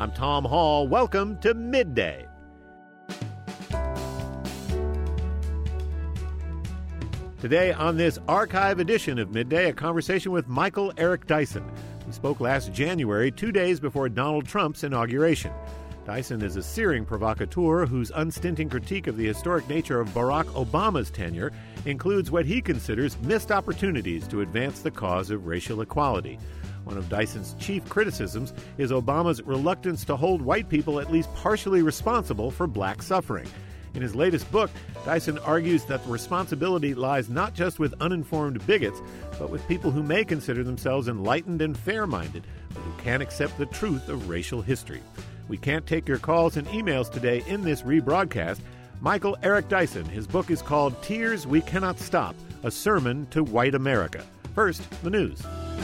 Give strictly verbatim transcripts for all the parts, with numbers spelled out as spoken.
I'm Tom Hall. Welcome to Midday. Today on this archive edition of Midday, a conversation with Michael Eric Dyson. We spoke last January, two days before Donald Trump's inauguration. Dyson is a searing provocateur whose unstinting critique of the historic nature of Barack Obama's tenure includes what he considers missed opportunities to advance the cause of racial equality. One of Dyson's chief criticisms is Obama's reluctance to hold white people at least partially responsible for black suffering. In his latest book, Dyson argues that the responsibility lies not just with uninformed bigots, but with people who may consider themselves enlightened and fair-minded, but who can't accept the truth of racial history. We can't take your calls and emails today in this rebroadcast. Michael Eric Dyson, his book is called Tears We Cannot Stop, A Sermon to White America. First, the news.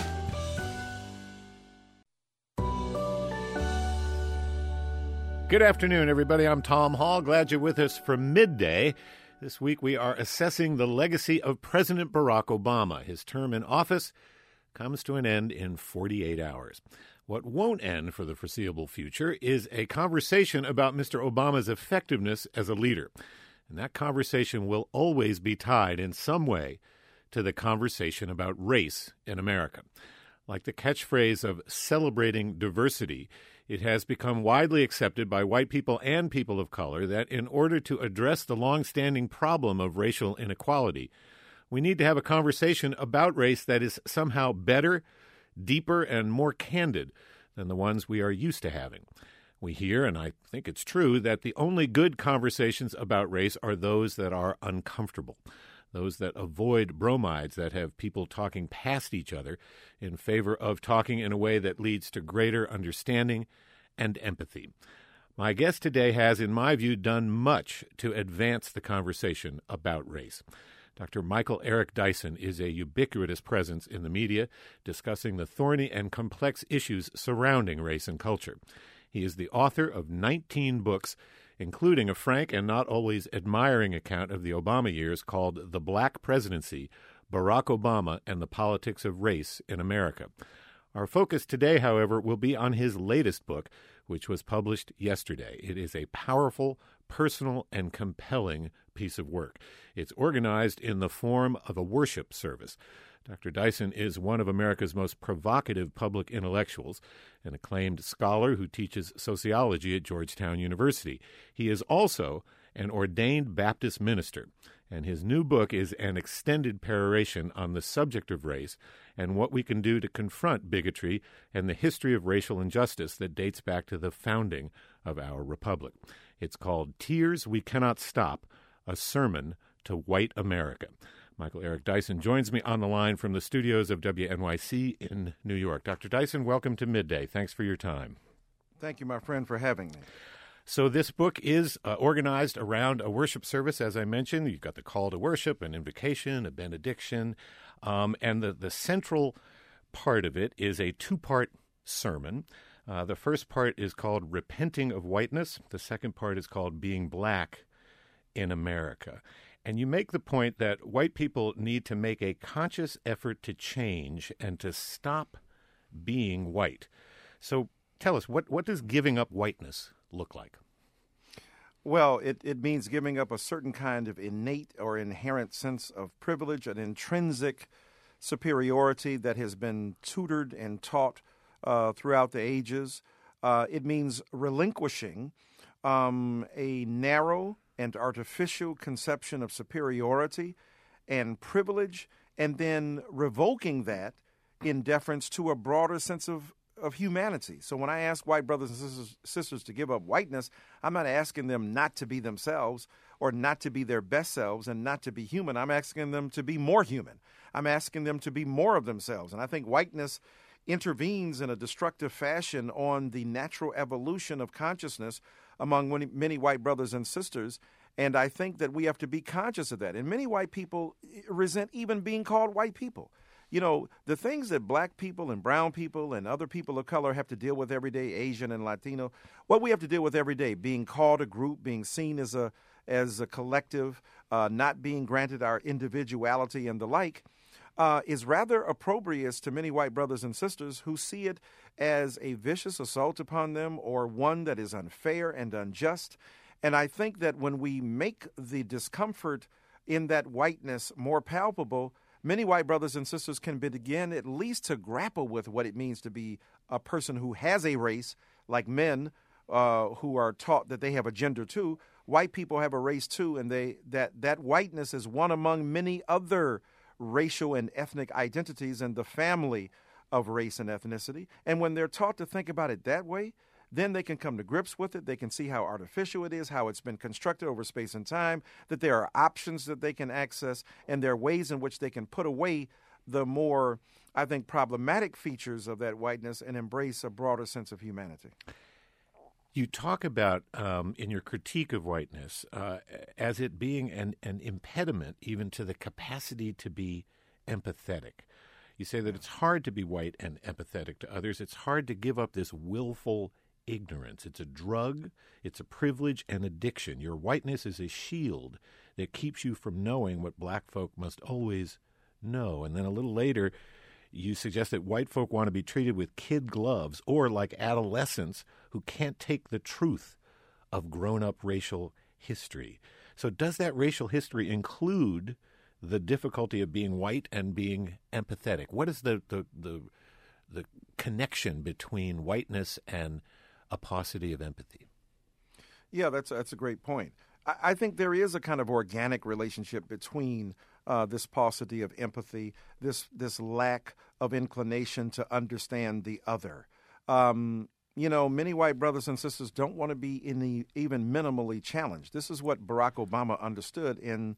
Good afternoon, everybody. I'm Tom Hall. Glad you're with us for Midday. This week we are assessing the legacy of President Barack Obama. His term in office comes to an end in forty-eight hours. What won't end for the foreseeable future is a conversation about Mister Obama's effectiveness as a leader. And that conversation will always be tied in some way to the conversation about race in America. Like the catchphrase of celebrating diversity, it has become widely accepted by white people and people of color that in order to address the long-standing problem of racial inequality, we need to have a conversation about race that is somehow better, deeper, and more candid than the ones we are used to having. We hear, and I think it's true, that the only good conversations about race are those that are uncomfortable, those that avoid bromides that have people talking past each other in favor of talking in a way that leads to greater understanding and empathy. My guest today has, in my view, done much to advance the conversation about race. Doctor Michael Eric Dyson is a ubiquitous presence in the media, discussing the thorny and complex issues surrounding race and culture. He is the author of nineteen books, including a frank and not always admiring account of the Obama years called The Black Presidency, Barack Obama and the Politics of Race in America. Our focus today, however, will be on his latest book, which was published yesterday. It is a powerful, personal, and compelling piece of work. It's organized in the form of a worship service. Doctor Dyson is one of America's most provocative public intellectuals, an acclaimed scholar who teaches sociology at Georgetown University. He is also an ordained Baptist minister, and his new book is an extended peroration on the subject of race and what we can do to confront bigotry and the history of racial injustice that dates back to the founding of our republic. It's called Tears We Cannot Stop, A Sermon to White America. Michael Eric Dyson joins me on the line from the studios of W N Y C in New York. Doctor Dyson, welcome to Midday. Thanks for your time. Thank you, my friend, for having me. So this book is uh, organized around a worship service, as I mentioned. You've got the call to worship, an invocation, a benediction, um, and the, the central part of it is a two-part sermon. Uh, the first part is called Repenting of Whiteness. The second part is called Being Black in America. And you make the point that white people need to make a conscious effort to change and to stop being white. So tell us, what, what does giving up whiteness look like? Well, it, it means giving up a certain kind of innate or inherent sense of privilege, an intrinsic superiority that has been tutored and taught uh, throughout the ages. Uh, it means relinquishing um, a narrow and artificial conception of superiority and privilege, and then revoking that in deference to a broader sense of, of humanity. So when I ask white brothers and sisters, sisters to give up whiteness, I'm not asking them not to be themselves or not to be their best selves and not to be human. I'm asking them to be more human. I'm asking them to be more of themselves. And I think whiteness intervenes in a destructive fashion on the natural evolution of consciousness among many, many white brothers and sisters. And I think that we have to be conscious of that. And many white people resent even being called white people. You know, the things that black people and brown people and other people of color have to deal with every day, Asian and Latino, what we have to deal with every day, being called a group, being seen as a as a collective, uh, not being granted our individuality and the like, uh, is rather opprobrious to many white brothers and sisters who see it as a vicious assault upon them or one that is unfair and unjust. And I think that when we make the discomfort in that whiteness more palpable, many white brothers and sisters can begin at least to grapple with what it means to be a person who has a race, like men uh, who are taught that they have a gender too. White people have a race too, and they that that whiteness is one among many other racial and ethnic identities in the family of race and ethnicity. And when they're taught to think about it that way, then they can come to grips with it. They can see how artificial it is, how it's been constructed over space and time, that there are options that they can access, and there are ways in which they can put away the more, I think, problematic features of that whiteness and embrace a broader sense of humanity. You talk about, um, in your critique of whiteness, uh, as it being an, an impediment even to the capacity to be empathetic. You say that it's hard to be white and empathetic to others. It's hard to give up this willful ignorance. It's a drug, it's a privilege and addiction. Your whiteness is a shield that keeps you from knowing what black folk must always know. And then a little later, you suggest that white folk want to be treated with kid gloves or like adolescents who can't take the truth of grown-up racial history. So does that racial history include the difficulty of being white and being empathetic? What is the the the, the connection between whiteness and a paucity of empathy? Yeah, that's that's a great point. I, I think there is a kind of organic relationship between uh, this paucity of empathy, this this lack of inclination to understand the other. Um, you know, many white brothers and sisters don't want to be in the, even minimally challenged. This is what Barack Obama understood in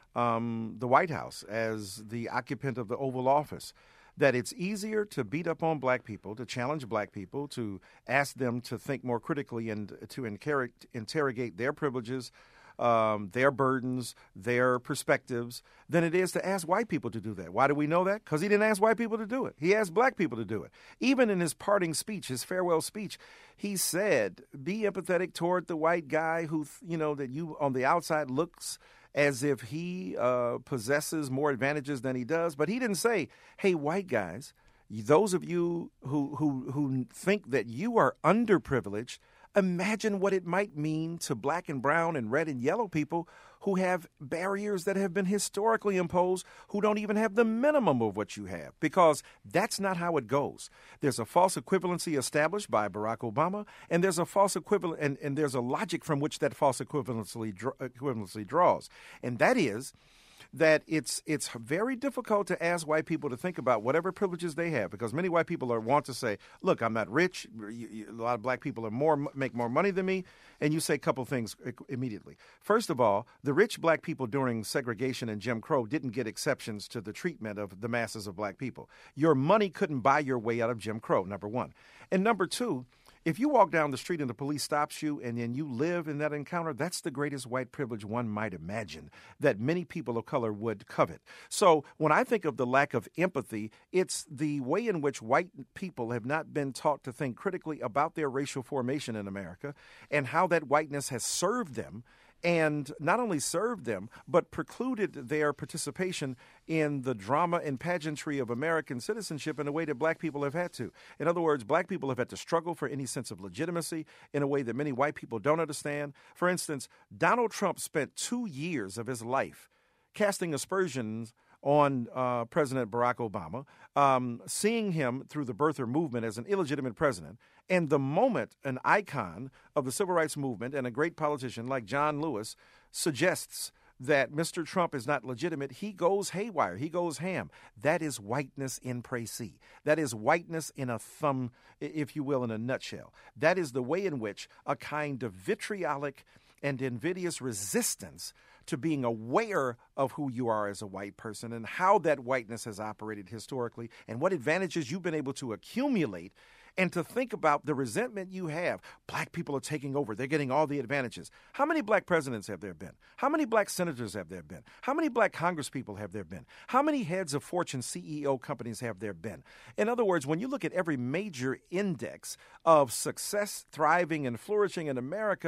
um, the White House as the occupant of the Oval Office, that it's easier to beat up on black people, to challenge black people, to ask them to think more critically and to incar- interrogate their privileges, um, their burdens, their perspectives, than it is to ask white people to do that. Why do we know that? Because he didn't ask white people to do it. He asked black people to do it. Even in his parting speech, his farewell speech, he said, be empathetic toward the white guy who, you know, that you on the outside looks as if he uh, possesses more advantages than he does. But he didn't say, hey, white guys, those of you who, who, who think that you are underprivileged, imagine what it might mean to black and brown and red and yellow people who have barriers that have been historically imposed, who don't even have the minimum of what you have, because that's not how it goes. There's a false equivalency established by Barack Obama, and there's a false equivalent, and, and there's a logic from which that false equivalency, equivalency draws, and that is that it's it's very difficult to ask white people to think about whatever privileges they have, because many white people are want to say, look, I'm not rich. You, you, a lot of black people are more make more money than me. And you say a couple things immediately. First of all, the rich black people during segregation and Jim Crow didn't get exceptions to the treatment of the masses of black people. Your money couldn't buy your way out of Jim Crow, number one. And number two, if you walk down the street and the police stops you and then you live in that encounter, that's the greatest white privilege one might imagine that many people of color would covet. So when I think of the lack of empathy, it's the way in which white people have not been taught to think critically about their racial formation in America and how that whiteness has served them. And not only served them, but precluded their participation in the drama and pageantry of American citizenship in a way that black people have had to. In other words, black people have had to struggle for any sense of legitimacy in a way that many white people don't understand. For instance, Donald Trump spent two years of his life casting aspersions on uh, President Barack Obama, um, seeing him through the birther movement as an illegitimate president. And the moment an icon of the civil rights movement and a great politician like John Lewis suggests that Mister Trump is not legitimate, he goes haywire. He goes ham. That is whiteness in précis. That is whiteness in a thumb, if you will, in a nutshell. That is the way in which a kind of vitriolic and invidious resistance to being aware of who you are as a white person and how that whiteness has operated historically and what advantages you've been able to accumulate, and to think about the resentment you have. Black people are taking over. They're getting all the advantages. How many black presidents have there been? How many black senators have there been? How many black congresspeople have there been? How many heads of Fortune C E O companies have there been? In other words, when you look at every major index of success, thriving, and flourishing in America,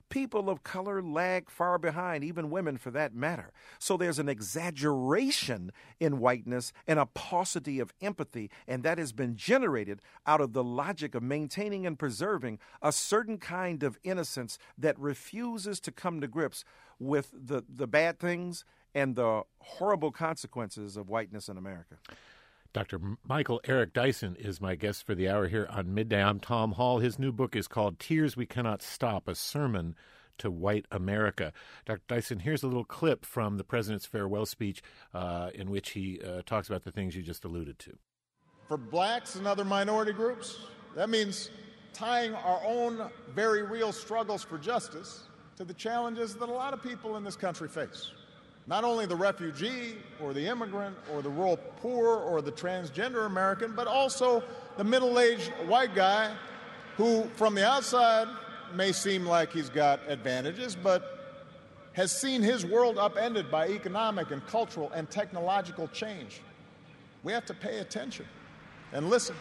People of color lag far behind, even women for that matter. So there's an exaggeration in whiteness and a paucity of empathy, and that has been generated out of the logic of maintaining and preserving a certain kind of innocence that refuses to come to grips with the, the bad things and the horrible consequences of whiteness in America. Doctor Michael Eric Dyson is my guest for the hour here on Midday. I'm Tom Hall. His new book is called Tears We Cannot Stop, A Sermon to White America. Doctor Dyson, here's a little clip from the president's farewell speech uh, in which he uh, talks about the things you just alluded to. For blacks and other minority groups, that means tying our own very real struggles for justice to the challenges that a lot of people in this country face. Not only the refugee or the immigrant or the rural poor or the transgender American, but also the middle-aged white guy who, from the outside, may seem like he's got advantages, but has seen his world upended by economic and cultural and technological change. We have to pay attention and listen.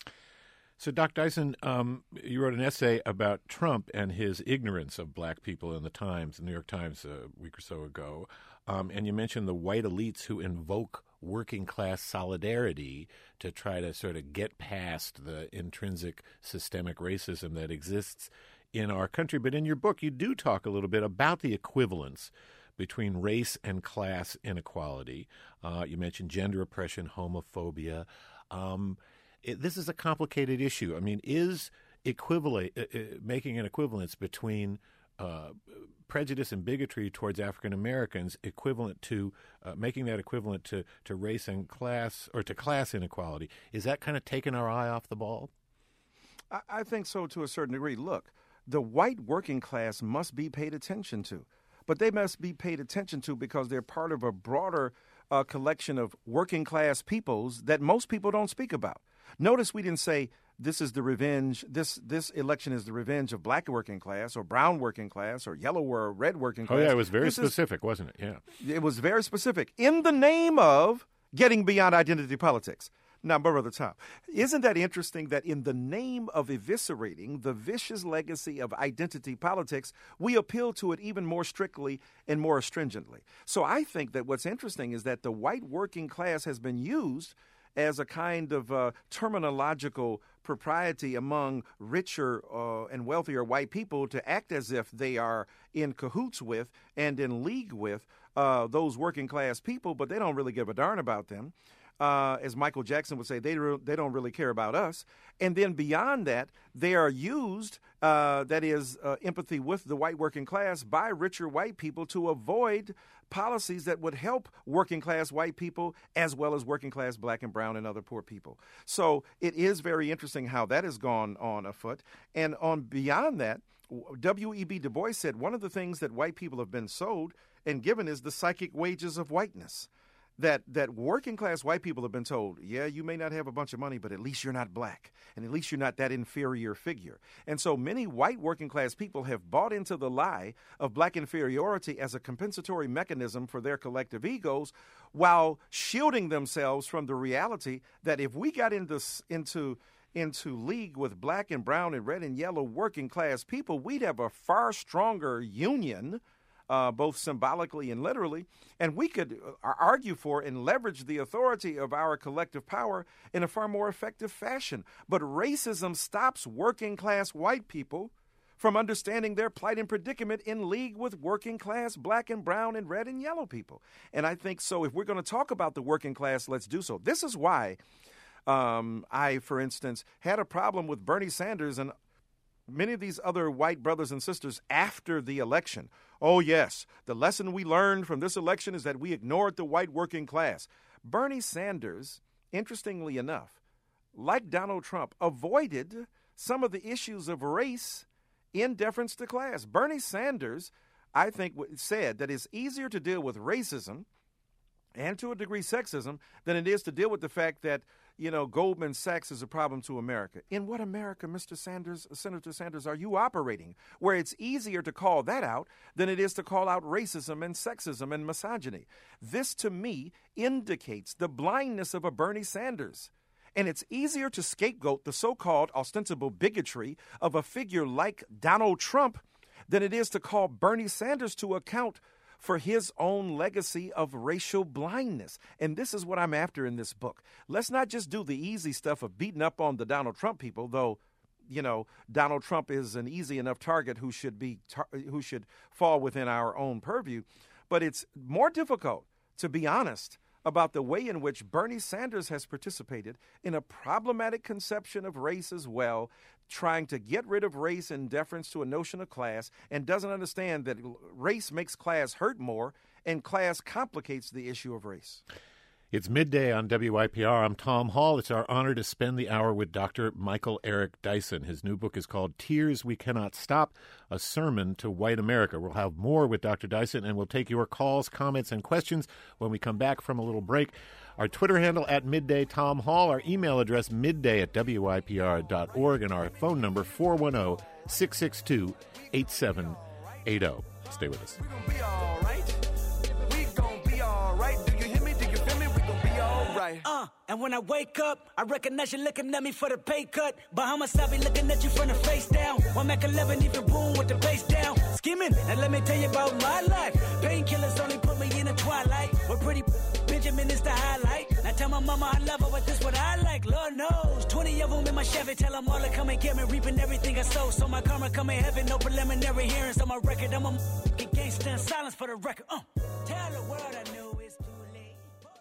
So, Doctor Dyson, um, you wrote an essay about Trump and his ignorance of black people in the Times, the New York Times, a week or so ago. Um, and you mentioned the white elites who invoke working class solidarity to try to sort of get past the intrinsic systemic racism that exists in our country. But in your book, you do talk a little bit about the equivalence between race and class inequality. Uh, you mentioned gender oppression, homophobia. Um, it, this is a complicated issue. I mean, is equivalent uh, uh, making an equivalence between uh, prejudice and bigotry towards African Americans equivalent to uh, making that equivalent to, to race and class or to class inequality? Is that kind of taking our eye off the ball? I, I think so to a certain degree. Look, the white working class must be paid attention to, but they must be paid attention to because they're part of a broader uh, collection of working class peoples that most people don't speak about. Notice we didn't say this is the revenge, this this election is the revenge of black working class or brown working class or yellow or red working class. Oh, yeah, it was very this specific, is, wasn't it? Yeah. It was very specific in the name of getting beyond identity politics. Now, Brother Tom, isn't that interesting that in the name of eviscerating the vicious legacy of identity politics, we appeal to it even more strictly and more stringently? So I think that what's interesting is that the white working class has been used as a kind of uh, terminological propriety among richer uh, and wealthier white people to act as if they are in cahoots with and in league with uh, those working class people, but they don't really give a darn about them. Uh, as Michael Jackson would say, they re- they don't really care about us. And then beyond that, they are used, uh, that is, uh, empathy with the white working class by richer white people to avoid policies that would help working class white people as well as working class black and brown and other poor people. So it is very interesting how that has gone on afoot. And on beyond that, W E B Du Bois said one of the things that white people have been sold and given is the psychic wages of whiteness. That that working class white people have been told, yeah, you may not have a bunch of money, but at least you're not black, and at least you're not that inferior figure. And so many white working class people have bought into the lie of black inferiority as a compensatory mechanism for their collective egos, while shielding themselves from the reality that if we got into into into league with black and brown and red and yellow working class people, we'd have a far stronger union. Uh, both symbolically and literally, and we could uh, argue for and leverage the authority of our collective power in a far more effective fashion. But racism stops working class white people from understanding their plight and predicament in league with working class black and brown and red and yellow people. And I think so if we're going to talk about the working class, let's do so. This is why um, I, for instance, had a problem with Bernie Sanders and many of these other white brothers and sisters after the election. Oh, yes, the lesson we learned from this election is that we ignored the white working class. Bernie Sanders, interestingly enough, like Donald Trump, avoided some of the issues of race in deference to class. Bernie Sanders, I think, said that it's easier to deal with racism and to a degree sexism than it is to deal with the fact that, you know, Goldman Sachs is a problem to America. In what America, Mister Sanders, Senator Sanders, are you operating where it's easier to call that out than it is to call out racism and sexism and misogyny? This, to me, indicates the blindness of a Bernie Sanders. And it's easier to scapegoat the so-called ostensible bigotry of a figure like Donald Trump than it is to call Bernie Sanders to account for his own legacy of racial blindness. And this is what I'm after in this book. Let's not just do the easy stuff of beating up on the Donald Trump people, though, you know, Donald Trump is an easy enough target who should be tar- who should fall within our own purview. But it's more difficult to be honest about the way in which Bernie Sanders has participated in a problematic conception of race as well, trying to get rid of race in deference to a notion of class, and doesn't understand that race makes class hurt more, and class complicates the issue of race. It's midday on W I P R. I'm Tom Hall. It's our honor to spend the hour with Doctor Michael Eric Dyson. His new book is called Tears We Cannot Stop, A Sermon to White America. We'll have more with Doctor Dyson, and we'll take your calls, comments, and questions when we come back from a little break. Our Twitter handle at Midday Tom Hall, our email address midday at W I P R dot org, and our phone number four one zero, six six two, eight seven eight zero. Stay with us. We're gonna be all right. We gonna be all right. Do you hear me? Do you feel me? We gonna be all right. Uh, and when I wake up, I recognize you looking at me for the pay cut. Bahamas, I be looking at you from the face down. One Mac eleven, even boom with the bass down. Skimming, and let me tell you about my life. Painkillers only put me in the twilight. We're pretty Benjamin is the highlight. Now tell my mama I love her, but this what I like. Lord knows, twenty of them in my Chevy. Tell them all to come and get me, reaping everything I sow. So my karma come in heaven, no preliminary hearings on my record. I'm a f***ing gangster in silence for the record. Uh, tell the world I knew it's too late.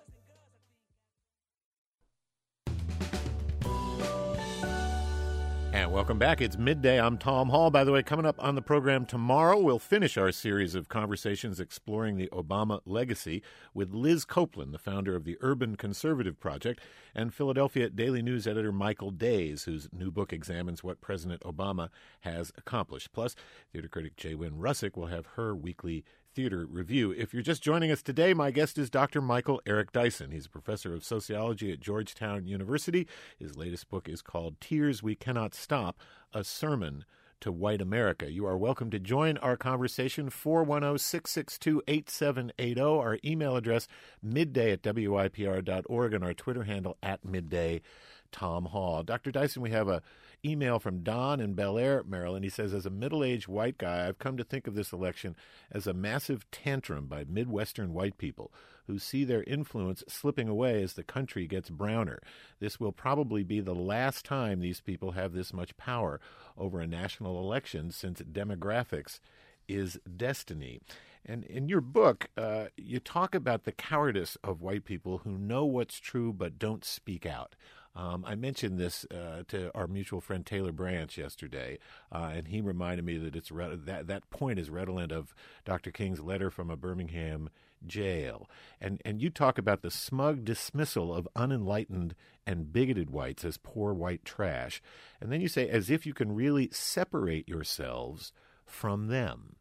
And welcome back. It's midday. I'm Tom Hall. By the way, coming up on the program tomorrow, we'll finish our series of conversations exploring the Obama legacy with Liz Copeland, the founder of the Urban Conservative Project, and Philadelphia Daily News editor Michael Days, whose new book examines what President Obama has accomplished. Plus, theater critic Jay Wynn Russick will have her weekly theater review. If you're just joining us today, my guest is Doctor Michael Eric Dyson. He's a professor of sociology at Georgetown University. His latest book is called Tears We Cannot Stop, A Sermon to White America. You are welcome to join our conversation, four one zero, six six two, eight seven eight zero. Our email address, midday at W I P R dot org, and our Twitter handle, at midday Tom Hall. Doctor Dyson, we have a email from Don in Bel Air, Maryland. He says, as a middle-aged white guy, I've come to think of this election as a massive tantrum by Midwestern white people who see their influence slipping away as the country gets browner. This will probably be the last time these people have this much power over a national election, since demographics is destiny. And in your book, uh, you talk about the cowardice of white people who know what's true but don't speak out. Um, I mentioned this uh, to our mutual friend Taylor Branch yesterday, uh, and he reminded me that it's re- that that point is redolent of Doctor King's letter from a Birmingham jail. And and you talk about the smug dismissal of unenlightened and bigoted whites as poor white trash, and then you say, as if you can really separate yourselves from them.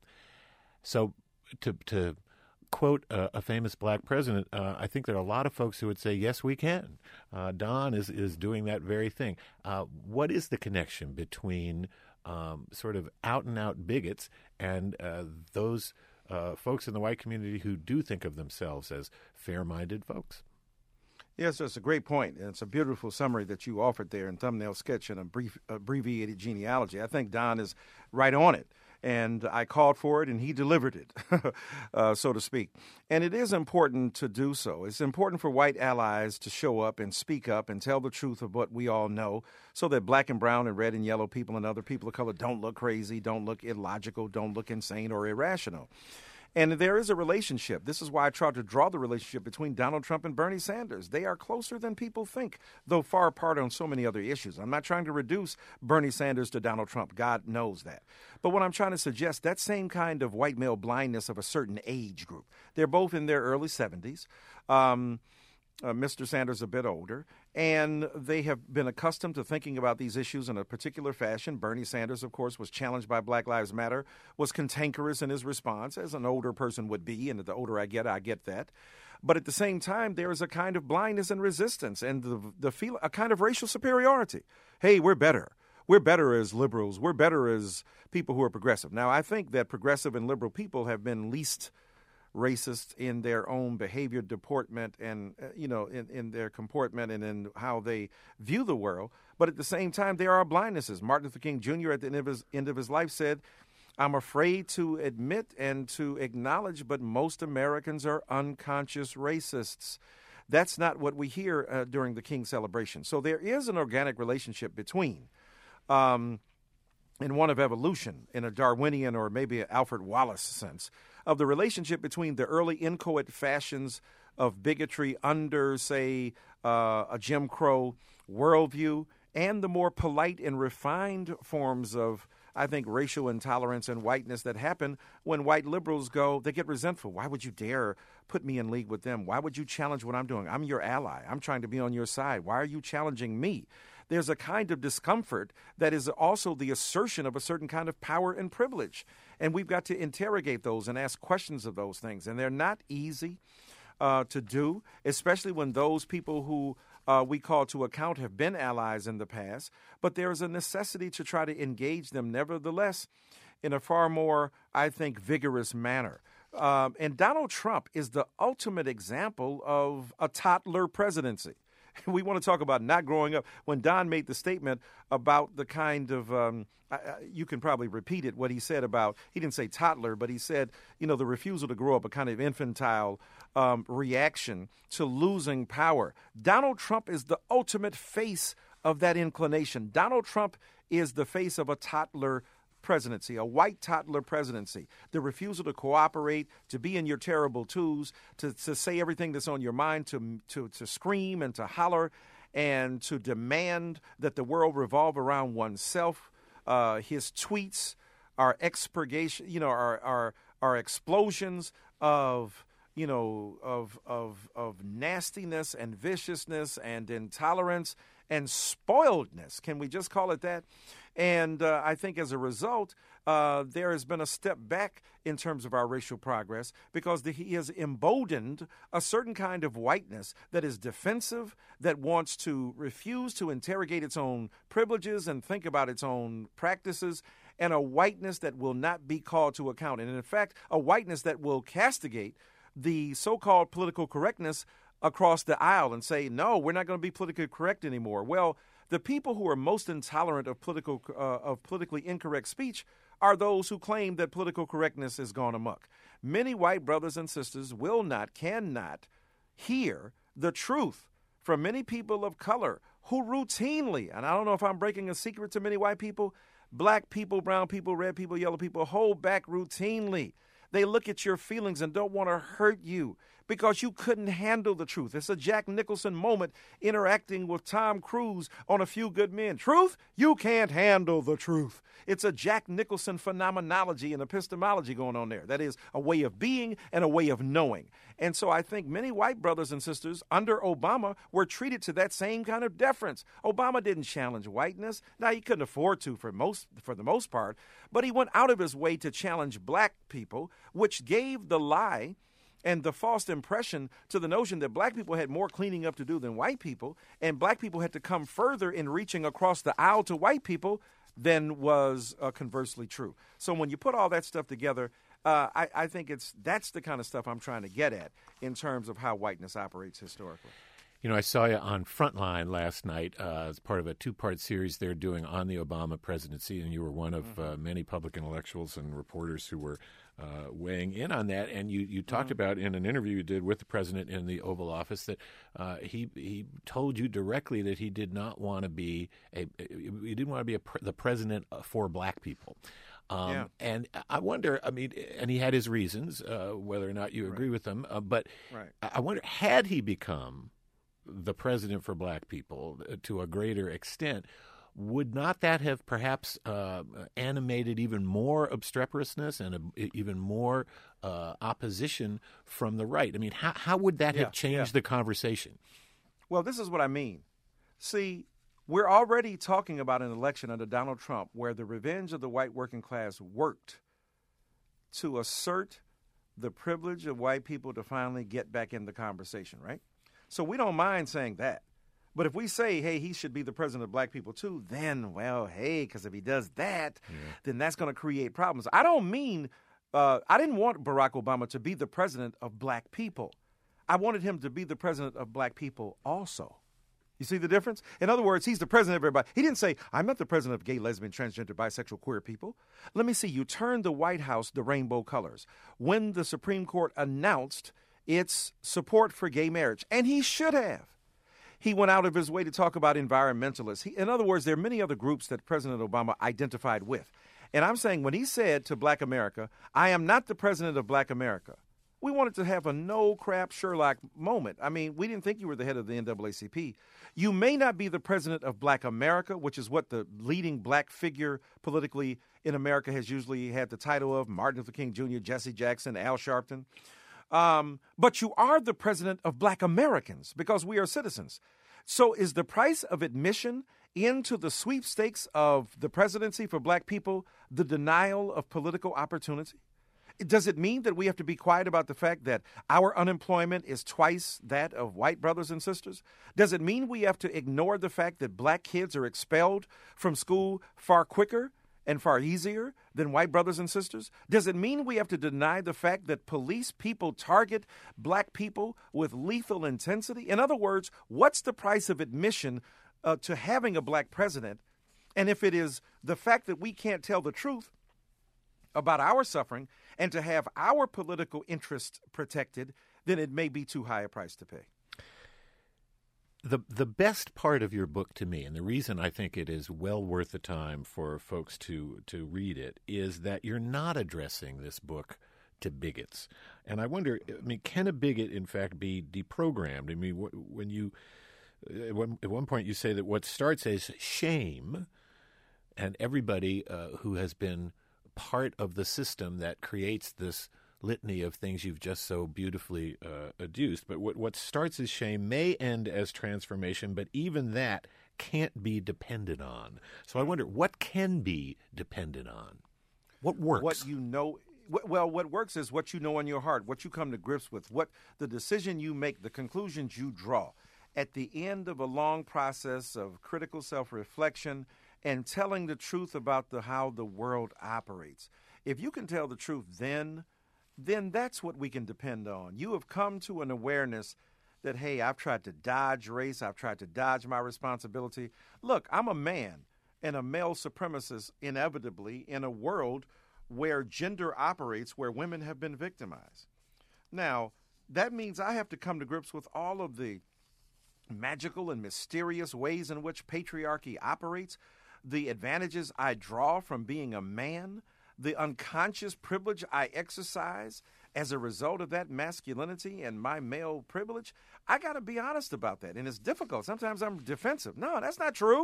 So to to quote uh, a famous black president, uh, I think there are a lot of folks who would say, yes, we can. Uh, Don is, is doing that very thing. Uh, what is the connection between um, sort of out-and-out bigots and uh, those uh, folks in the white community who do think of themselves as fair-minded folks? Yes, that's a great point, and it's a beautiful summary that you offered there in thumbnail sketch and a brief abbreviated genealogy. I think Don is right on it. And I called for it, and he delivered it, uh, so to speak. And it is important to do so. It's important for white allies to show up and speak up and tell the truth of what we all know, so that black and brown and red and yellow people and other people of color don't look crazy, don't look illogical, don't look insane or irrational. And there is a relationship. This is why I tried to draw the relationship between Donald Trump and Bernie Sanders. They are closer than people think, though far apart on so many other issues. I'm not trying to reduce Bernie Sanders to Donald Trump. God knows that. But what I'm trying to suggest, that same kind of white male blindness of a certain age group. They're both in their early seventies. Um, uh, Mister Sanders a bit older, and they have been accustomed to thinking about these issues in a particular fashion. Bernie Sanders, of course, was challenged by Black Lives Matter, was cantankerous in his response, as an older person would be, and the older I get, I get that. But at the same time, there is a kind of blindness and resistance and the, the feel, a kind of racial superiority. Hey, we're better. We're better as liberals. We're better as people who are progressive. Now, I think that progressive and liberal people have been least racist in their own behavior, deportment, and, uh, you know, in, in their comportment and in how they view the world. But at the same time, there are blindnesses. Martin Luther King Junior at the end of his, end of his life said, I'm afraid to admit and to acknowledge, but most Americans are unconscious racists. That's not what we hear uh, during the King celebration. So there is an organic relationship between, um, in one of evolution, in a Darwinian or maybe an Alfred Wallace sense, of the relationship between the early inchoate fashions of bigotry under, say, uh, a Jim Crow worldview and the more polite and refined forms of, I think, racial intolerance and whiteness that happen when white liberals go, they get resentful. Why would you dare put me in league with them? Why would you challenge what I'm doing? I'm your ally. I'm trying to be on your side. Why are you challenging me? There's a kind of discomfort that is also the assertion of a certain kind of power and privilege. And we've got to interrogate those and ask questions of those things. And they're not easy uh, to do, especially when those people who uh, we call to account have been allies in the past. But there is a necessity to try to engage them, nevertheless, in a far more, I think, vigorous manner. Um, and Donald Trump is the ultimate example of a toddler presidency. We want to talk about not growing up. When Don made the statement about the kind of, um, I, I, you can probably repeat it, what he said about, he didn't say toddler, but he said, you know, the refusal to grow up, a kind of infantile um, reaction to losing power. Donald Trump is the ultimate face of that inclination. Donald Trump is the face of a toddler presidency, a white toddler presidency, the refusal to cooperate, to be in your terrible twos, to, to say everything that's on your mind, to, to, to scream and to holler, and to demand that the world revolve around oneself. Uh, his tweets are expurgation, you know, are, are, are explosions of, you know, of, of, of nastiness and viciousness and intolerance and spoiledness. Can we just call it that? And uh, I think as a result, uh, there has been a step back in terms of our racial progress because the, he has emboldened a certain kind of whiteness that is defensive, that wants to refuse to interrogate its own privileges and think about its own practices, and a whiteness that will not be called to account. And in fact, a whiteness that will castigate the so-called political correctness across the aisle and say, no, we're not going to be politically correct anymore. Well, the people who are most intolerant of political uh, of politically incorrect speech are those who claim that political correctness has gone amok. Many white brothers and sisters will not, cannot hear the truth from many people of color who routinely, and I don't know if I'm breaking a secret to many white people, black people, brown people, red people, yellow people, hold back routinely. They look at your feelings and don't want to hurt you because you couldn't handle the truth. It's a Jack Nicholson moment interacting with Tom Cruise on A Few Good Men. Truth? You can't handle the truth. It's a Jack Nicholson phenomenology and epistemology going on there. That is a way of being and a way of knowing. And so I think many white brothers and sisters under Obama were treated to that same kind of deference. Obama didn't challenge whiteness. Now, he couldn't afford to for most, for the most part, but he went out of his way to challenge black people, which gave the lie and the false impression to the notion that black people had more cleaning up to do than white people, and black people had to come further in reaching across the aisle to white people than was uh, conversely true. So when you put all that stuff together, uh, I, I think it's that's the kind of stuff I'm trying to get at in terms of how whiteness operates historically. You know, I saw you on Frontline last night uh, as part of a two-part series they're doing on the Obama presidency, and you were one of mm-hmm. uh, many public intellectuals and reporters who were uh, weighing in on that. And you, you talked mm-hmm. about in an interview you did with the president in the Oval Office that uh, he he told you directly that he did not want to be a he didn't want to be a, the president for black people. Um, yeah. And I wonder, I mean, and he had his reasons, uh, whether or not you agree right. with them, uh, but right. I wonder, had he become the president for black people to a greater extent, would not that have perhaps uh, animated even more obstreperousness and a, even more uh, opposition from the right? I mean, how, how would that yeah, have changed yeah. the conversation? Well, this is what I mean. See, we're already talking about an election under Donald Trump where the revenge of the white working class worked to assert the privilege of white people to finally get back in the conversation, right? So we don't mind saying that. But if we say, hey, he should be the president of black people too, then, well, hey, because if he does that, yeah. then that's going to create problems. I don't mean, uh, I didn't want Barack Obama to be the president of black people. I wanted him to be the president of black people also. You see the difference? In other words, he's the president of everybody. He didn't say, I'm not the president of gay, lesbian, transgender, bisexual, queer people. Let me see, you turned the White House the rainbow colors when the Supreme Court announced its support for gay marriage, and he should have. He went out of his way to talk about environmentalists. He, in other words, there are many other groups that President Obama identified with. And I'm saying when he said to Black America, I am not the president of Black America, we wanted to have a no-crap Sherlock moment. I mean, we didn't think you were the head of the N double A C P. You may not be the president of Black America, which is what the leading black figure politically in America has usually had the title of, Martin Luther King Junior, Jesse Jackson, Al Sharpton. Um, but you are the president of Black Americans because we are citizens. So is the price of admission into the sweepstakes of the presidency for black people the denial of political opportunity? Does it mean that we have to be quiet about the fact that our unemployment is twice that of white brothers and sisters? Does it mean we have to ignore the fact that black kids are expelled from school far quicker and far easier than white brothers and sisters? Does it mean we have to deny the fact that police people target black people with lethal intensity? In other words, what's the price of admission uh, to having a black president? And if it is the fact that we can't tell the truth about our suffering and to have our political interests protected, then it may be too high a price to pay. The the best part of your book to me, and the reason I think it is well worth the time for folks to to read it, is that you're not addressing this book to bigots. And I wonder, I mean, can a bigot, in fact, be deprogrammed? I mean, when you, at one, at one point you say that what starts as shame, and everybody uh, who has been part of the system that creates this litany of things you've just so beautifully uh, adduced. But what, what starts as shame may end as transformation, but even that can't be depended on. So I wonder, what can be depended on? What works? What you know, well, what works is what you know in your heart, what you come to grips with, what the decision you make, the conclusions you draw. At the end of a long process of critical self-reflection and telling the truth about the how the world operates. If you can tell the truth then, then that's what we can depend on. You have come to an awareness that, hey, I've tried to dodge race. I've tried to dodge my responsibility. Look, I'm a man and a male supremacist inevitably in a world where gender operates, where women have been victimized. Now, that means I have to come to grips with all of the magical and mysterious ways in which patriarchy operates, the advantages I draw from being a man, the unconscious privilege I exercise as a result of that masculinity and my male privilege. I got to be honest about that. And it's difficult. Sometimes I'm defensive. No, that's not true.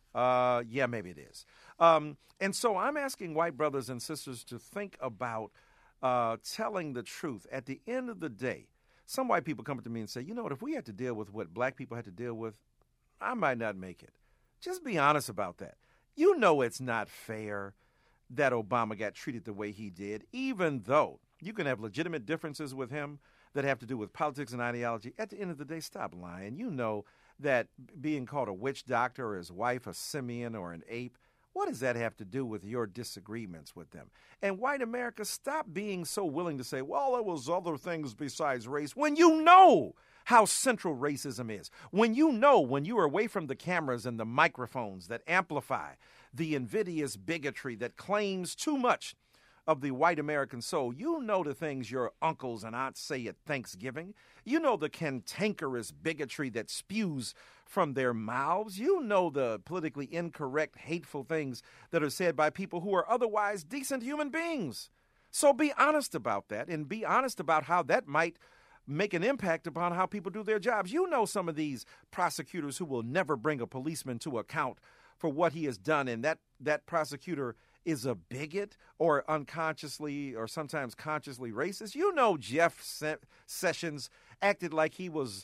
Uh, yeah, maybe it is. Um, and so I'm asking white brothers and sisters to think about uh, telling the truth. At the end of the day, some white people come up to me and say, you know what, if we had to deal with what black people had to deal with, I might not make it. Just be honest about that. You know it's not fair that Obama got treated the way he did, even though you can have legitimate differences with him that have to do with politics and ideology. At the end of the day, stop lying. You know that being called a witch doctor or his wife a simian or an ape, what does that have to do with your disagreements with them? And white America, stop being so willing to say, well, there was other things besides race, when you know how central racism is. When you know, when you are away from the cameras and the microphones that amplify the invidious bigotry that claims too much of the white American soul, you know the things your uncles and aunts say at Thanksgiving. You know the cantankerous bigotry that spews from their mouths. You know the politically incorrect, hateful things that are said by people who are otherwise decent human beings. So be honest about that, and be honest about how that might make an impact upon how people do their jobs. You know some of these prosecutors who will never bring a policeman to account for what he has done, and that, that prosecutor is a bigot or unconsciously or sometimes consciously racist. You know Jeff Se- Sessions acted like he was,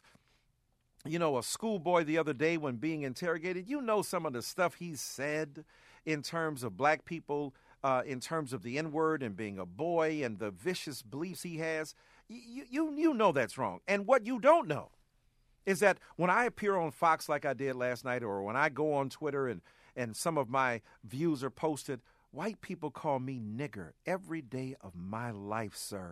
you know, a schoolboy the other day when being interrogated. You know some of the stuff he said in terms of black people, uh, in terms of the N-word and being a boy and the vicious beliefs he has. You, you, you know that's wrong. And what you don't know is that when I appear on Fox like I did last night, or when I go on Twitter and, and some of my views are posted, white people call me nigger every day of my life, sir.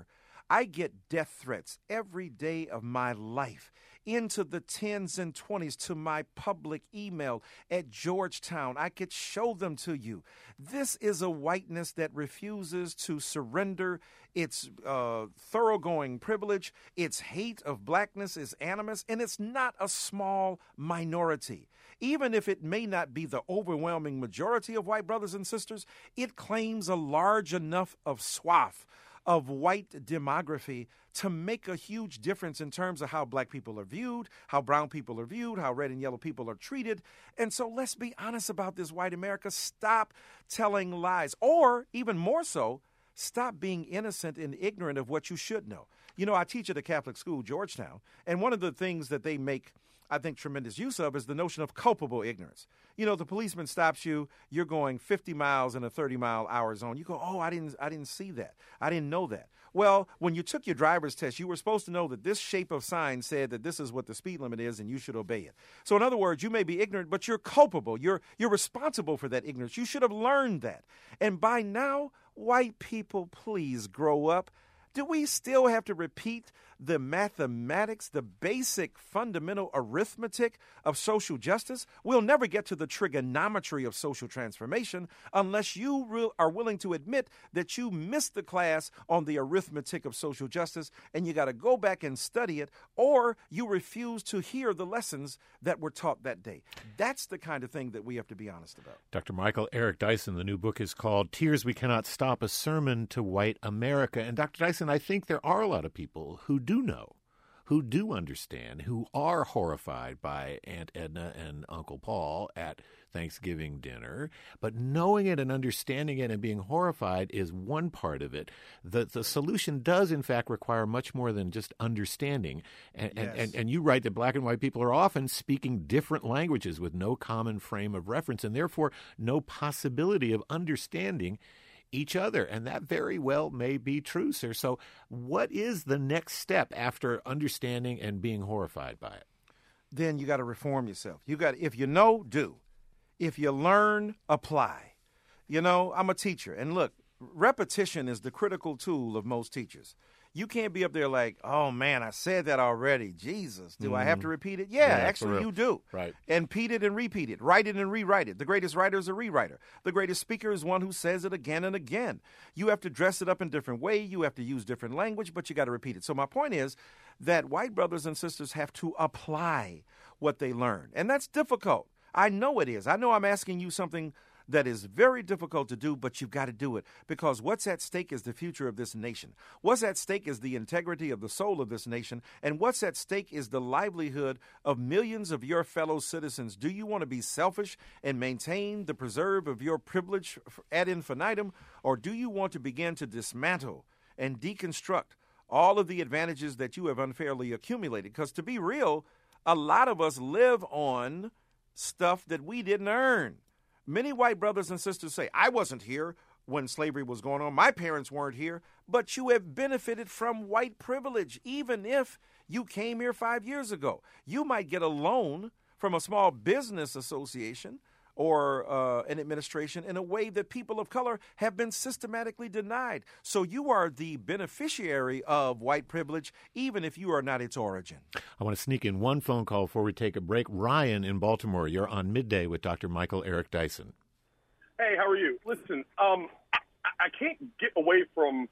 I get death threats every day of my life, into the tens and twenties, to my public email at Georgetown. I could show them to you. This is a whiteness that refuses to surrender its uh, thoroughgoing privilege. Its hate of blackness is animus, and it's not a small minority. Even if it may not be the overwhelming majority of white brothers and sisters, it claims a large enough of swath of white demography to make a huge difference in terms of how black people are viewed, how brown people are viewed, how red and yellow people are treated. And so let's be honest about this, white America. Stop telling lies, or even more so, stop being innocent and ignorant of what you should know. You know, I teach at a Catholic school, Georgetown, and one of the things that they make, I think, tremendous use of is the notion of culpable ignorance. You know, the policeman stops you, you're going fifty miles in a thirty mile hour zone. You go, oh, I didn't I didn't see that. I didn't know that. Well, when you took your driver's test, you were supposed to know that this shape of sign said that this is what the speed limit is and you should obey it. So in other words, you may be ignorant, but you're culpable. You're you're responsible for that ignorance. You should have learned that. And by now, white people, please grow up. Do we still have to repeat the mathematics, the basic fundamental arithmetic of social justice? We'll never get to the trigonometry of social transformation unless you re- are willing to admit that you missed the class on the arithmetic of social justice and you got to go back and study it, or you refuse to hear the lessons that were taught that day. That's the kind of thing that we have to be honest about. Doctor Michael Eric Dyson, the new book is called Tears We Cannot Stop, A Sermon to White America. And Doctor Dyson, I think there are a lot of people who do know, who do understand, who are horrified by Aunt Edna and Uncle Paul at Thanksgiving dinner. But knowing it and understanding it and being horrified is one part of it. The the solution does, in fact, require much more than just understanding. And, Yes. and, and, and you write that black and white people are often speaking different languages with no common frame of reference and therefore no possibility of understanding each other. And that very well may be true, sir. So what is the next step after understanding and being horrified by it? Then you got to reform yourself. You got, if you know, do. If you learn, apply. You know, I'm a teacher, and look, repetition is the critical tool of most teachers. You can't be up there like, oh, man, I said that already. Jesus, do mm. I have to repeat it? Yeah, yeah actually you do. Right. And repeat it and repeat it. Write it and rewrite it. The greatest writer is a rewriter. The greatest speaker is one who says it again and again. You have to dress it up in different way. You have to use different language, but you got to repeat it. So my point is that white brothers and sisters have to apply what they learn. And that's difficult. I know it is. I know I'm asking you something that is very difficult to do, but you've got to do it, because what's at stake is the future of this nation. What's at stake is the integrity of the soul of this nation, and what's at stake is the livelihood of millions of your fellow citizens. Do you want to be selfish and maintain the preserve of your privilege ad infinitum, or do you want to begin to dismantle and deconstruct all of the advantages that you have unfairly accumulated? Because to be real, a lot of us live on stuff that we didn't earn. Many white brothers and sisters say, I wasn't here when slavery was going on. My parents weren't here. But you have benefited from white privilege, even if you came here five years ago. You might get a loan from a small business association or uh, an administration in a way that people of color have been systematically denied. So you are the beneficiary of white privilege, even if you are not its origin. I want to sneak in one phone call before we take a break. Ryan in Baltimore, you're on Midday with Doctor Michael Eric Dyson. Hey, how are you? Listen, um, I, I can't get away from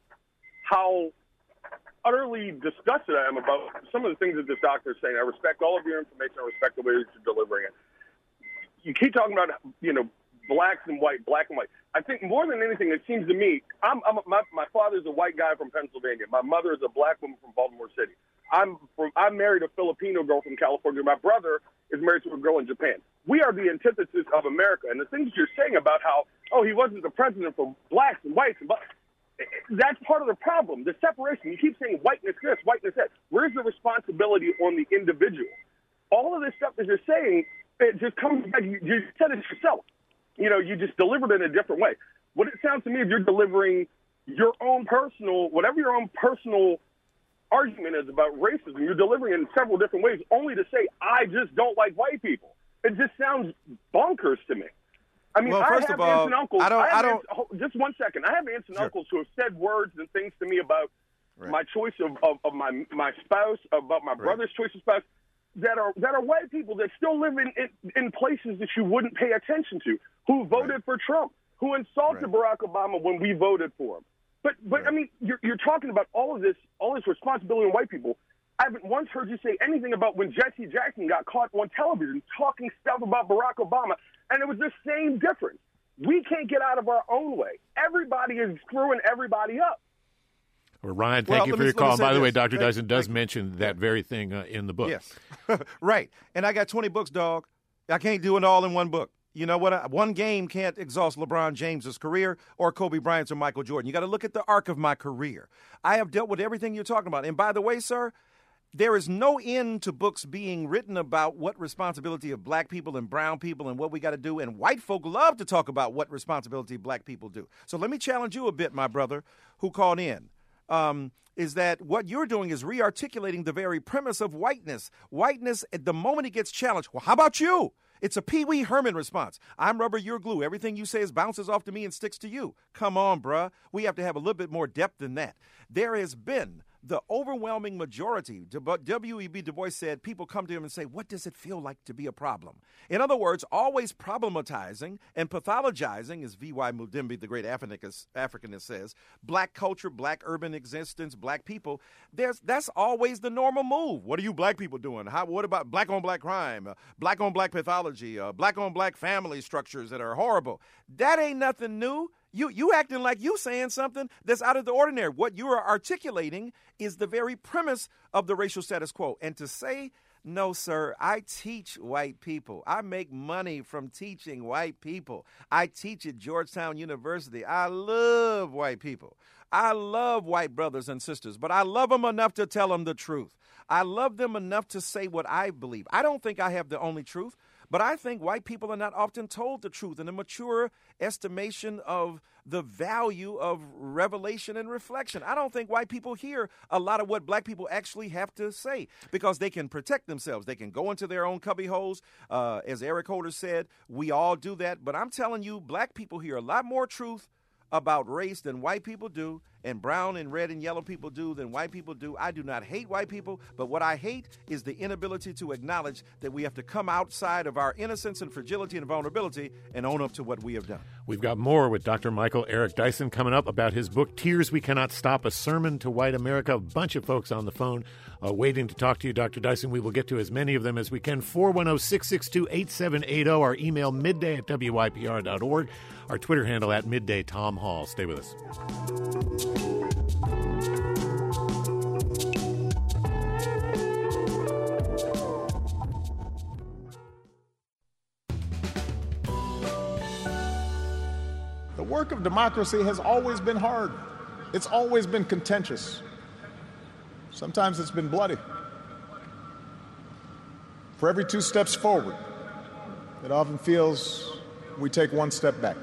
how utterly disgusted I am about some of the things that this doctor is saying. I respect all of your information. I respect the way that you're delivering it. You keep talking about, you know, blacks and white, black and white. I think more than anything, it seems to me, I'm, I'm my, my father's a white guy from Pennsylvania. My mother is a black woman from Baltimore City. I'm from, I married a Filipino girl from California. My brother is married to a girl in Japan. We are the antithesis of America. And the things you're saying about how, oh, he wasn't the president for blacks and whites, and blacks, that's part of the problem, the separation. You keep saying whiteness this, whiteness that. Where's the responsibility on the individual? All of this stuff that you're saying, it just comes back. You, you said it yourself. You know, you just delivered it in a different way. What it sounds to me is you're delivering your own personal, whatever your own personal argument is about racism, you're delivering it in several different ways, only to say, I just don't like white people. It just sounds bonkers to me. I mean, well, I first have of all, aunts and uncles. I don't. I, I don't. Aunts, just one second. I have aunts and Sure. uncles who have said words and things to me about right. my choice of, of, of my my spouse, about my brother's choice of spouse, that are that are white people that still live in, in, in places that you wouldn't pay attention to, who voted right. for Trump, who insulted right. Barack Obama when we voted for him. But but right. I mean, you're you're talking about all of this all this responsibility on white people. I haven't once heard you say anything about when Jesse Jackson got caught on television talking stuff about Barack Obama, and it was the same difference. We can't get out of our own way. Everybody is screwing everybody up. Well, Ryan, thank well, you for me, your call. And by this. the way, Doctor Thank, Dyson does thank mention that very thing uh, in the book. Yes. Right. And I got twenty books, dog. I can't do it all in one book. You know what? One game can't exhaust LeBron James's career or Kobe Bryant's or Michael Jordan. You got to look at the arc of my career. I have dealt with everything you're talking about. And by the way, sir, there is no end to books being written about what responsibility of black people and brown people and what we got to do. And white folk love to talk about what responsibility black people do. So let me challenge you a bit, my brother, who called in. Um, is that what you're doing is re-articulating the very premise of whiteness. Whiteness, at the moment it gets challenged, well, how about you? It's a Pee Wee Herman response. I'm rubber, you're glue. Everything you say is bounces off to me and sticks to you. Come on, bruh. We have to have a little bit more depth than that. There has been the overwhelming majority, W E B Du Bois said, people come to him and say, what does it feel like to be a problem? In other words, always problematizing and pathologizing, as V Y Mudimbi, the great Africanist, Africanist says, black culture, black urban existence, black people, there's that's always the normal move. What are you black people doing? How, what about black-on-black crime, uh, black-on-black pathology, uh, black-on-black family structures that are horrible? That ain't nothing new. You you acting like you saying something that's out of the ordinary. What you are articulating is the very premise of the racial status quo. And to say, no, sir, I teach white people. I make money from teaching white people. I teach at Georgetown University. I love white people. I love white brothers and sisters, but I love them enough to tell them the truth. I love them enough to say what I believe. I don't think I have the only truth. But I think white people are not often told the truth in a mature estimation of the value of revelation and reflection. I don't think white people hear a lot of what black people actually have to say because they can protect themselves. They can go into their own cubby holes. Uh, as Eric Holder said, we all do that. But I'm telling you, black people hear a lot more truth about race than white people do, and brown and red and yellow people do than white people do. I do not hate white people, but what I hate is the inability to acknowledge that we have to come outside of our innocence and fragility and vulnerability and own up to what we have done. We've got more with Doctor Michael Eric Dyson coming up about his book, Tears We Cannot Stop, A Sermon to White America. A bunch of folks on the phone uh, waiting to talk to you, Doctor Dyson. We will get to as many of them as we can. four one zero, six six two, eight seven eight zero. Our email, midday at W Y P R dot org. Our Twitter handle, at Midday Tom Hall. Stay with us. The work of democracy has always been hard. It's always been contentious. Sometimes it's been bloody. For every two steps forward, it often feels we take one step back.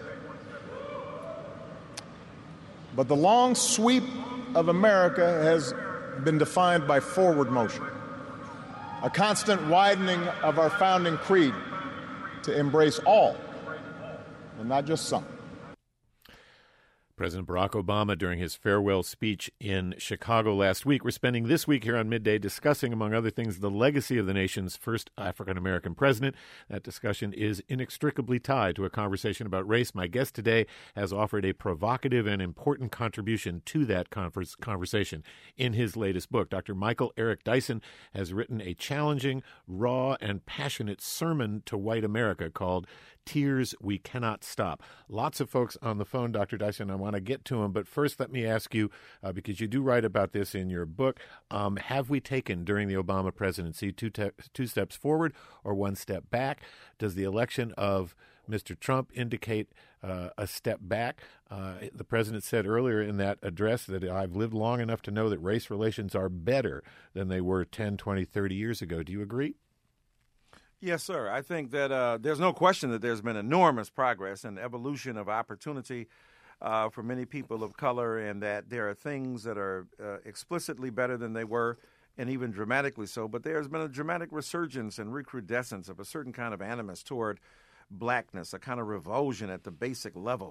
But the long sweep of America has been defined by forward motion, a constant widening of our founding creed to embrace all and not just some. President Barack Obama, during his farewell speech in Chicago last week, we're spending this week here on Midday discussing, among other things, the legacy of the nation's first African-American president. That discussion is inextricably tied to a conversation about race. My guest today has offered a provocative and important contribution to that converse, conversation in his latest book. Doctor Michael Eric Dyson has written a challenging, raw, and passionate sermon to white America called Tears We Cannot Stop. Lots of folks on the phone, Doctor Dyson. I want to get to them, but first let me ask you, uh, because you do write about this in your book, um, have we taken during the Obama presidency two, te- two steps forward or one step back? Does the election of Mister Trump indicate uh, a step back? Uh, the president said earlier in that address that I've lived long enough to know that race relations are better than they were ten, twenty, thirty years ago. Do you agree? Yes, sir. I think that uh, there's no question that there's been enormous progress and evolution of opportunity uh, for many people of color, and that there are things that are uh, explicitly better than they were, and even dramatically so. But there's been a dramatic resurgence and recrudescence of a certain kind of animus toward blackness, a kind of revulsion at the basic level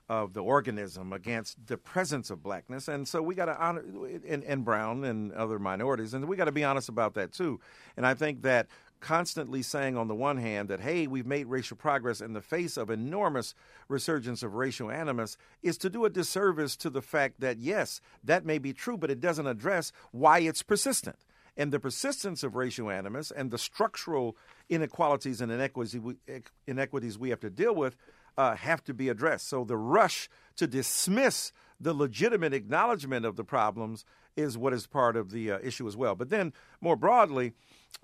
of the organism against the presence of blackness. And so we got to honor, and, and brown and other minorities, and we got to be honest about that too. And I think that constantly saying on the one hand that, hey, we've made racial progress in the face of enormous resurgence of racial animus is to do a disservice to the fact that, yes, that may be true, but it doesn't address why it's persistent. And the persistence of racial animus and the structural inequalities and inequities we, inequities we have to deal with uh, have to be addressed. So the rush to dismiss the legitimate acknowledgement of the problems is what is part of the uh, issue as well. But then more broadly,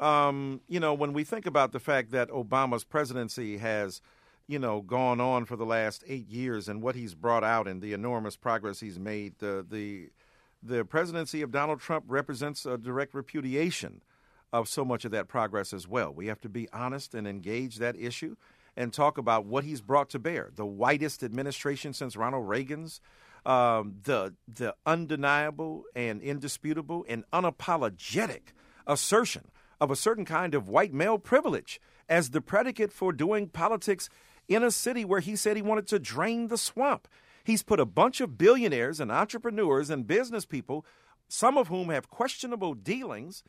um, you know, when we think about the fact that Obama's presidency has, you know, gone on for the last eight years and what he's brought out and the enormous progress he's made, the the the presidency of Donald Trump represents a direct repudiation of so much of that progress as well. We have to be honest and engage that issue and talk about what he's brought to bear. The whitest administration since Ronald Reagan's, um, the the undeniable and indisputable and unapologetic assertion of a certain kind of white male privilege as the predicate for doing politics in a city where he said he wanted to drain the swamp. He's put a bunch of billionaires and entrepreneurs and business people, some of whom have questionable dealings,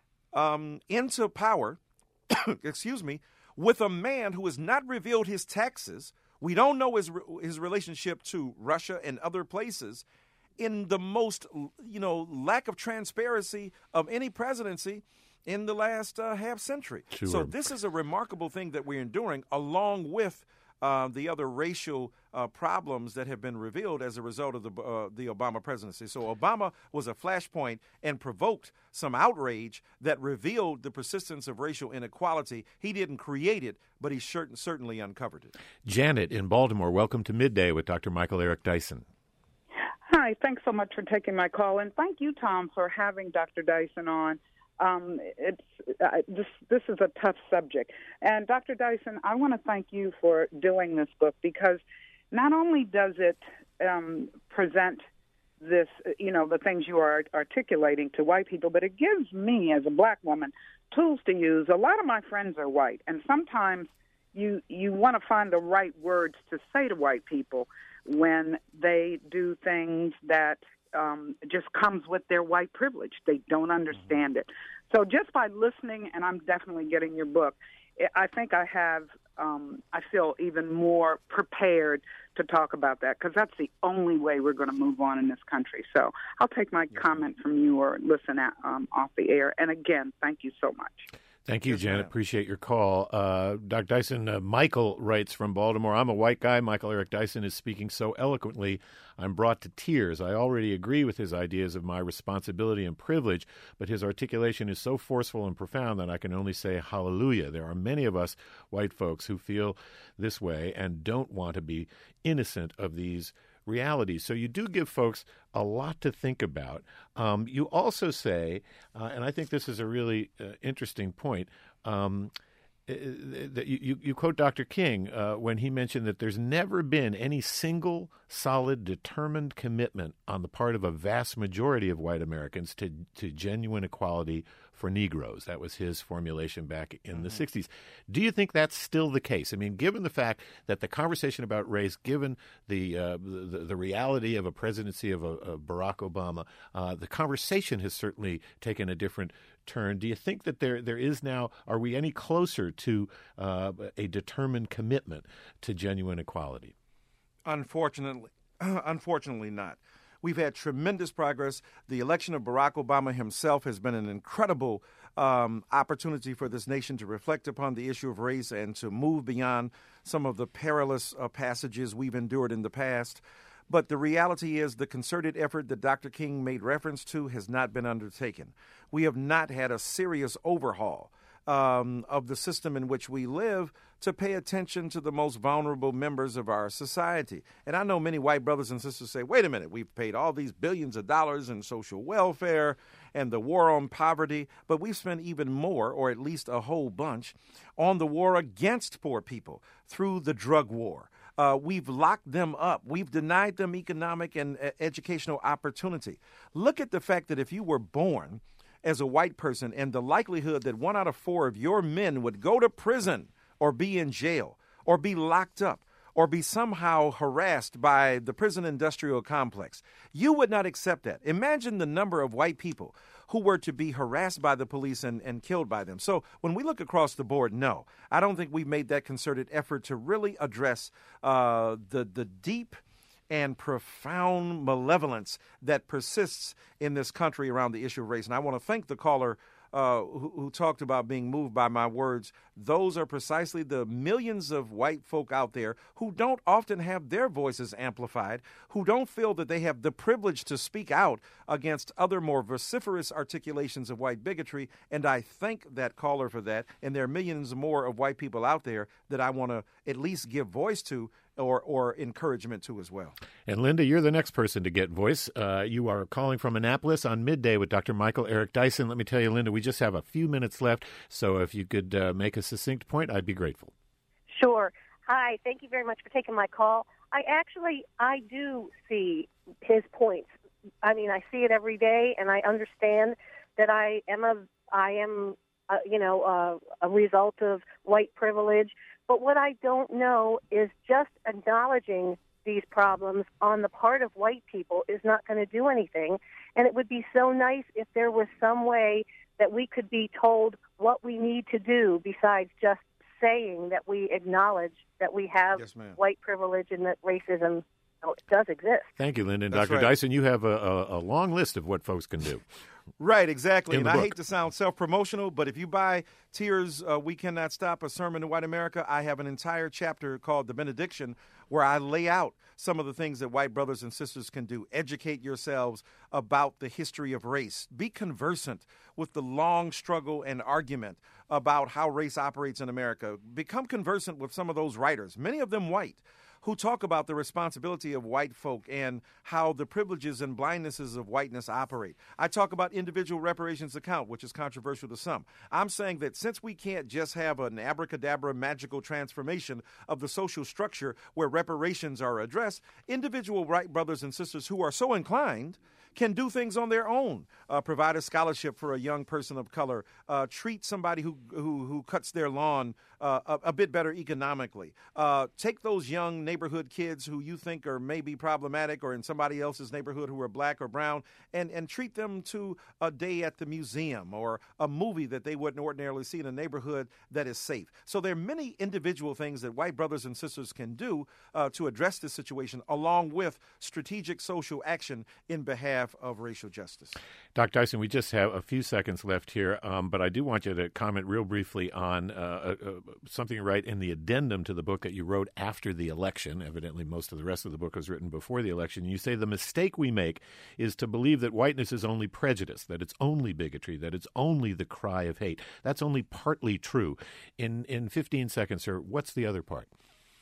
um, into power, excuse me, with a man who has not revealed his taxes. We don't know his his relationship to Russia and other places, in the most, you know, lack of transparency of any presidency in the last uh, half century. Sure. So this is a remarkable thing that we're enduring, along with uh, the other racial uh, problems that have been revealed as a result of the uh, the Obama presidency. So Obama was a flashpoint and provoked some outrage that revealed the persistence of racial inequality. He didn't create it, but he certain, certainly uncovered it. Janet in Baltimore, welcome to Midday with Doctor Michael Eric Dyson. Hi, thanks so much for taking my call, and thank you, Tom, for having Doctor Dyson on. Um, it's uh, this. This is a tough subject, and Doctor Dyson, I want to thank you for doing this book, because not only does it um, present this, you know, the things you are articulating to white people, but it gives me, as a black woman, tools to use. A lot of my friends are white, and sometimes you you want to find the right words to say to white people when they do things that Um, just comes with their white privilege. They don't understand it. So just by listening, and I'm definitely getting your book, I think I have, um, I feel even more prepared to talk about that, because that's the only way we're going to move on in this country. So I'll take my comment from you or listen at, um, off the air. And again, thank you so much. Thank you, Yes, Janet. ma'am. Appreciate your call. Uh, Doctor Dyson, uh, Michael writes from Baltimore, I'm a white guy. Michael Eric Dyson is speaking so eloquently, I'm brought to tears. I already agree with his ideas of my responsibility and privilege, but his articulation is so forceful and profound that I can only say hallelujah. There are many of us white folks who feel this way and don't want to be innocent of these realities. So you do give folks a lot to think about. Um, you also say, uh, and I think this is a really uh, interesting point, um, that you, you, you quote Doctor King uh, when he mentioned that there's never been any single, solid, determined commitment on the part of a vast majority of white Americans to, to genuine equality for Negroes. That was his formulation back in mm-hmm. the sixties. Do you think that's still the case? I mean, given the fact that the conversation about race, given the uh, the, the reality of a presidency of, a, of Barack Obama, uh, the conversation has certainly taken a different turn. Do you think that there there is now, are we any closer to uh, a determined commitment to genuine equality? Unfortunately, unfortunately not. We've had tremendous progress. The election of Barack Obama himself has been an incredible um, opportunity for this nation to reflect upon the issue of race and to move beyond some of the perilous uh, passages we've endured in the past. But the reality is the concerted effort that Doctor King made reference to has not been undertaken. We have not had a serious overhaul um, of the system in which we live to pay attention to the most vulnerable members of our society. And I know many white brothers and sisters say, wait a minute, we've paid all these billions of dollars in social welfare and the war on poverty, but we've spent even more, or at least a whole bunch, on the war against poor people through the drug war. Uh, we've locked them up. We've denied them economic and uh, educational opportunity. Look at the fact that if you were born as a white person and the likelihood that one out of four of your men would go to prison or be in jail or be locked up or be somehow harassed by the prison industrial complex. You would not accept that. Imagine the number of white people who were to be harassed by the police and, and killed by them. So when we look across the board, no, I don't think we've made that concerted effort to really address uh, the the deep and profound malevolence that persists in this country around the issue of race. And I want to thank the caller Uh, who, who talked about being moved by my words. Those are precisely the millions of white folk out there who don't often have their voices amplified, who don't feel that they have the privilege to speak out against other more vociferous articulations of white bigotry. And I thank that caller for that. And there are millions more of white people out there that I want to at least give voice to or or encouragement to as well. And Linda, you're the next person to get voice. Uh, you are calling from Annapolis on Midday with Doctor Michael Eric Dyson. Let me tell you, Linda, we just have a few minutes left, so if you could uh, make a succinct point, I'd be grateful. Sure. Hi, thank you very much for taking my call. I actually, I do see his points. I mean, I see it every day, and I understand that I am a, I am, a, you know, a, a result of white privilege. But what I don't know is just acknowledging these problems on the part of white people is not going to do anything. And it would be so nice if there was some way that we could be told what we need to do besides just saying that we acknowledge that we have yes, ma'am. white privilege and that racism does exist. Thank you, Linda. And That's Doctor right. Dyson, you have a, a, a long list of what folks can do. Right, exactly. In And the I book. hate to sound self-promotional, but if you buy Tears, uh, We Cannot Stop, A Sermon to White America, I have an entire chapter called The Benediction where I lay out some of the things that white brothers and sisters can do. Educate yourselves about the history of race. Be conversant with the long struggle and argument about how race operates in America. Become conversant with some of those writers, many of them white, who talk about the responsibility of white folk and how the privileges and blindnesses of whiteness operate. I talk about individual reparations account, which is controversial to some. I'm saying that since we can't just have an abracadabra magical transformation of the social structure where reparations are addressed, individual white brothers and sisters who are so inclined can do things on their own, uh, provide a scholarship for a young person of color, uh, treat somebody who, who who cuts their lawn uh, a, a bit better economically, uh, take those young neighborhood kids who you think are maybe problematic or in somebody else's neighborhood who are black or brown, and, and treat them to a day at the museum or a movie that they wouldn't ordinarily see in a neighborhood that is safe. So there are many individual things that white brothers and sisters can do uh, to address this situation, along with strategic social action in behalf of racial justice. Doctor Dyson, we just have a few seconds left here, um, but I do want you to comment real briefly on uh, uh, something you write in the addendum to the book that you wrote after the election. Evidently, most of the rest of the book was written before the election. You say the mistake we make is to believe that whiteness is only prejudice, that it's only bigotry, that it's only the cry of hate. That's only partly true. In, in fifteen seconds, sir, what's the other part?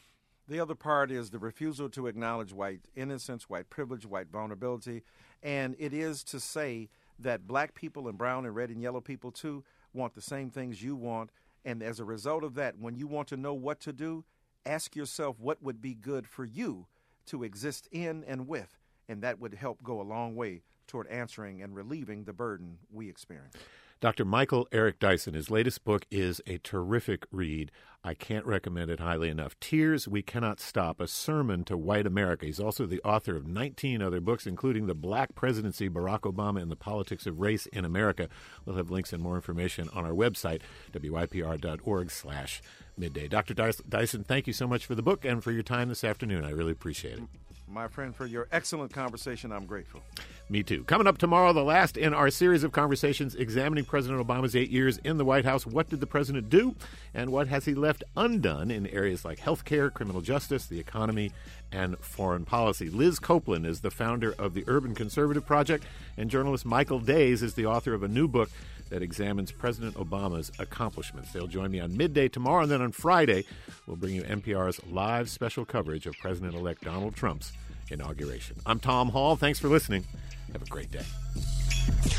The other part is the refusal to acknowledge white innocence, white privilege, white vulnerability. And it is to say that black people and brown and red and yellow people, too, want the same things you want. And as a result of that, when you want to know what to do, ask yourself what would be good for you to exist in and with. And that would help go a long way toward answering and relieving the burden we experience. Doctor Michael Eric Dyson, his latest book is a terrific read. I can't recommend it highly enough. Tears We Cannot Stop, A Sermon to White America. He's also the author of nineteen other books, including The Black Presidency, Barack Obama and the Politics of Race in America. We'll have links and more information on our website, W Y P R dot org slash midday. Doctor Dyson, thank you so much for the book and for your time this afternoon. I really appreciate it. My friend, for your excellent conversation, I'm grateful. Me too. Coming up tomorrow, the last in our series of conversations examining President Obama's eight years in the White House. What did the president do, and what has he left undone in areas like health care, criminal justice, the economy, and foreign policy? Liz Copeland is the founder of the Urban Conservative Project, and journalist Michael Days is the author of a new book that examines President Obama's accomplishments. They'll join me on midday tomorrow, and then on Friday, we'll bring you N P R's live special coverage of President-elect Donald Trump's inauguration. I'm Tom Hall. Thanks for listening. Have a great day.